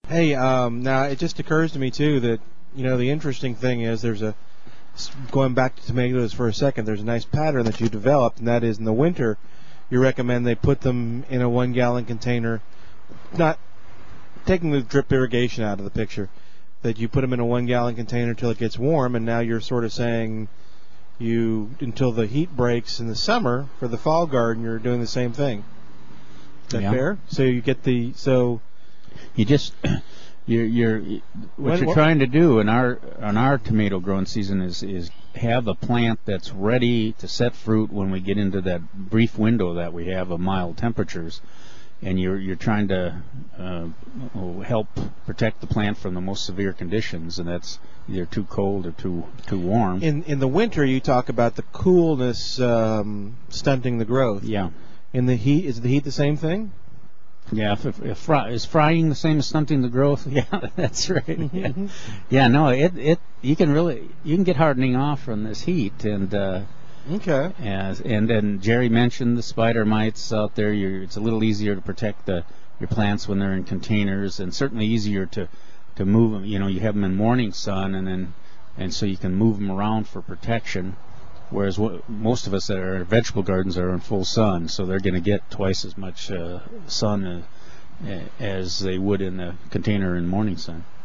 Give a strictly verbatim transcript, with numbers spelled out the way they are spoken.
Hey, um, now it just occurs to me too that you know the interesting thing is there's a going back to tomatoes for a second. There's a nice pattern that you developed, and that is in the winter, you recommend they put them in a one-gallon container, not taking the drip irrigation out of the picture, that you put them in a one-gallon container till it gets warm, and now you're sort of saying you until the heat breaks in the summer for the fall garden, you're doing the same thing. Is that yeah. fair? So you get the so. You just you're, you're what When, you're what, trying to do in our on our tomato growing season is is have a plant that's ready to set fruit when we get into that brief window that we have of mild temperatures, and you're you're trying to uh, help protect the plant from the most severe conditions, and that's either too cold or too too warm. In in the winter, you talk about the coolness um, stunting the growth. Yeah. In the heat, is the heat the same thing? Yeah, if, if, if fry, is frying the same as stunting the growth? Yeah, that's right. Yeah, yeah no, it it you can really you can get hardening off from this heat, and uh, okay. As, and then Jerry mentioned the spider mites out there. You're, it's a little easier to protect the your plants when they're in containers, and certainly easier to to move them. You know, you have them in morning sun, and then and so you can move them around for protection. Whereas w- most of us that are vegetable gardens are in full sun, so they're going to get twice as much uh, sun uh, as they would in the container in morning sun.